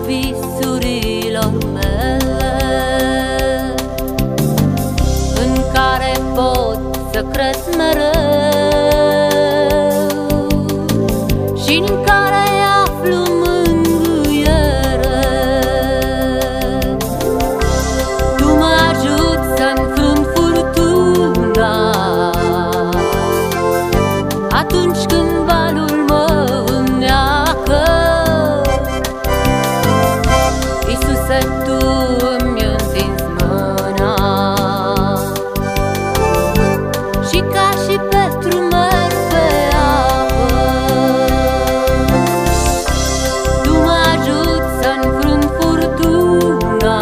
visurilor mele, în care pot să cresc mereu și în care aflu mângâiere. Tu mă ajuți să înfrunt furtuna atunci când valul mă înneacă. Iisuse, Tu îmi întinzi mâna și ca și Petru merg pe apă. Tu mă ajuți să înfrunt furtuna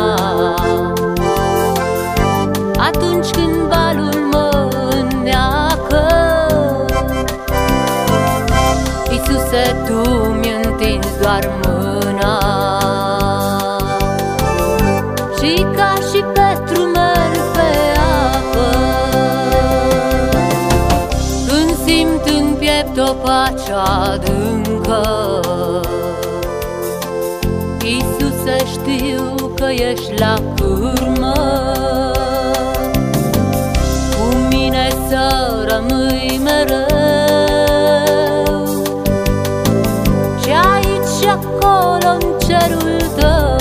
atunci când valul mă înneacă. Iisuse, Tu îmi întinzi doar mâna și ca și Petru merg pe apă. Când simt în piept o pace adâncă, Iisuse, știu că ești la cârmă. Cu mine să rămâi mereu și aici și acolo în cerul Tău.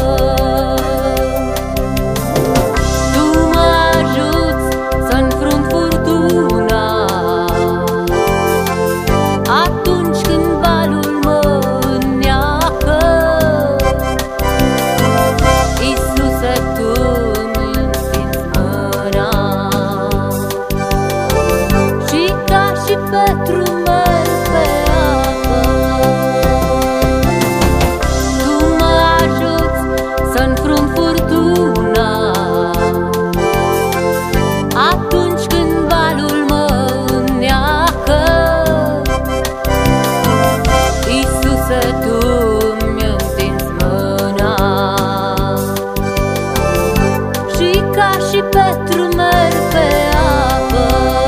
Tu mă ajuți să înfrunt furtuna atunci când valul mă înneacă. Iisuse, Tu îmi întinzi mâna și ca și Petru merg pe apă. Tu mă ajuți să înfrunt furtuna atunci când valul mă înneacă. Iisuse, Tu îmi întinzi mâna și ca și Petru merg pe apă.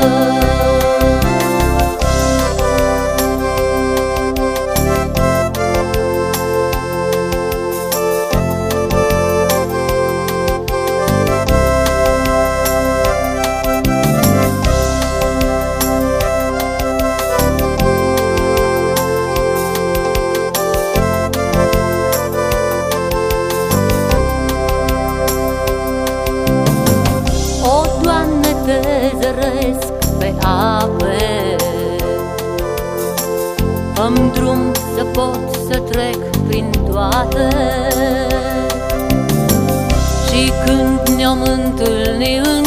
O, Doamne, Te zăresc pe ape, fă-mi drum să pot să trec prin toate. Și când ne-om întâlni în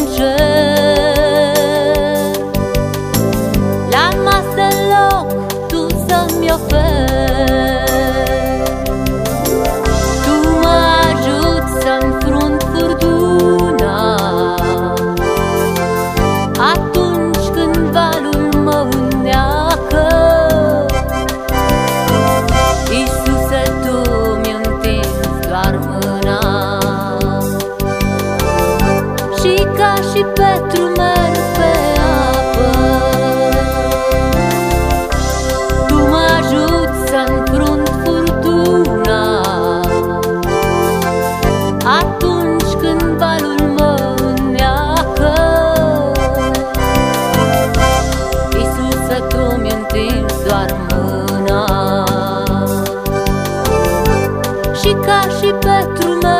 cer, la masă loc Tu să-mi oferi. Tu mă ajuți să înfrunt furtuna atunci când valul mă înneacă. Iisuse, Tu îmi întinzi doar mâna și ca și Petru merg pe apă. Tu mă ajuți să înfrunt furtuna atunci când valul mă înneacă. Iisuse, Tu îmi întinzi doar mâna și ca și Petru merg